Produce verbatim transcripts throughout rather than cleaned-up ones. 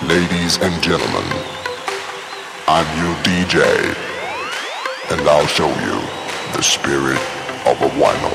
Ladies and gentlemen, I'm your D J, and I'll show you the spirit of a vinyl.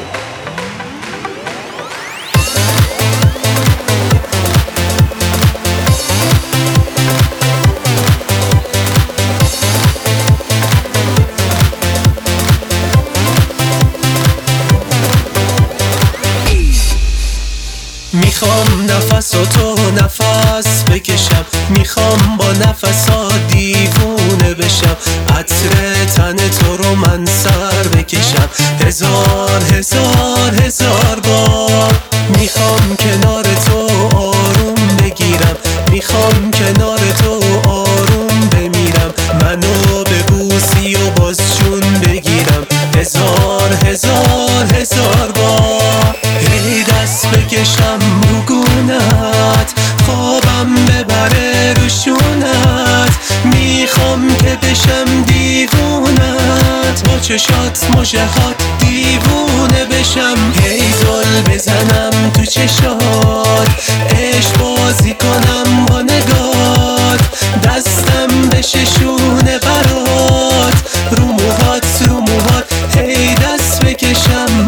میخوام نفس و تو نفس بکشم، میخوام با نفسا دیوونه بشم، عطر تن تو رو من سر بکشم هزار هزار هزار بار. میخوام کنار تو آروم بگیرم، میخوام کنار تو آروم بمیرم، منو ببوسی و باز جون بگیرم هزار هزار هزار بار. هی دست بکشم رو گونت، خوابم ببره رو شونت، میخوام که بشم دیوونت، با چشات مژهات دیوونه بشم، هی زل بزنم تو چشات، عشق بازی کنم با نگات، دستم بشه شونه برات، رو موهات رو موهات هی دست بکشم.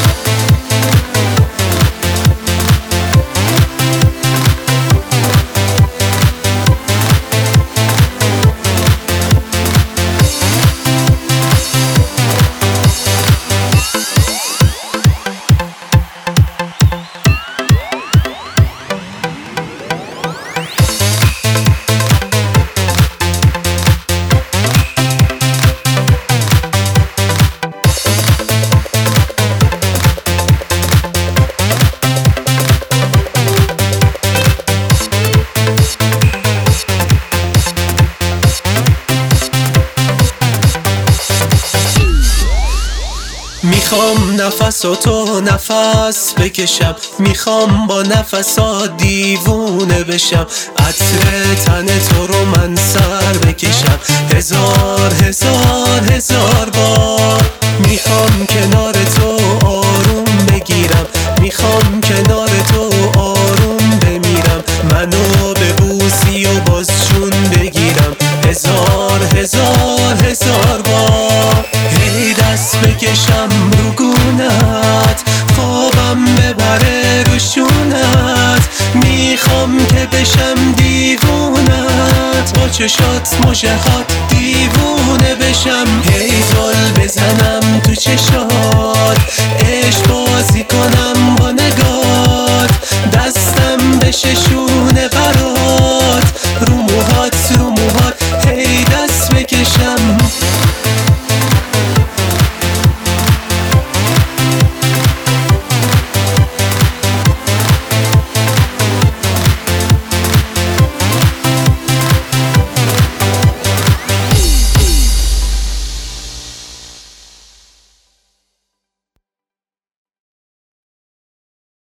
میخوام نفس و تو نفس بکشم، میخوام با نفسا دیوونه بشم، عطر تن تو رو من سر بکشم هزار هزار هزار بار. میخوام کنار تو آروم بگیرم، میخوام کنار تو آروم بمیرم، منو ببوسی و باز جون بگیرم هزار هزار هزار بار. هی دست بکشم رو گونت، خوابم ببره رو شونت، میخوام که بشم دیوونت، با چشات مژهات دیوونه بشم، هی زل بزنم تو چشات، عشق بازی کنم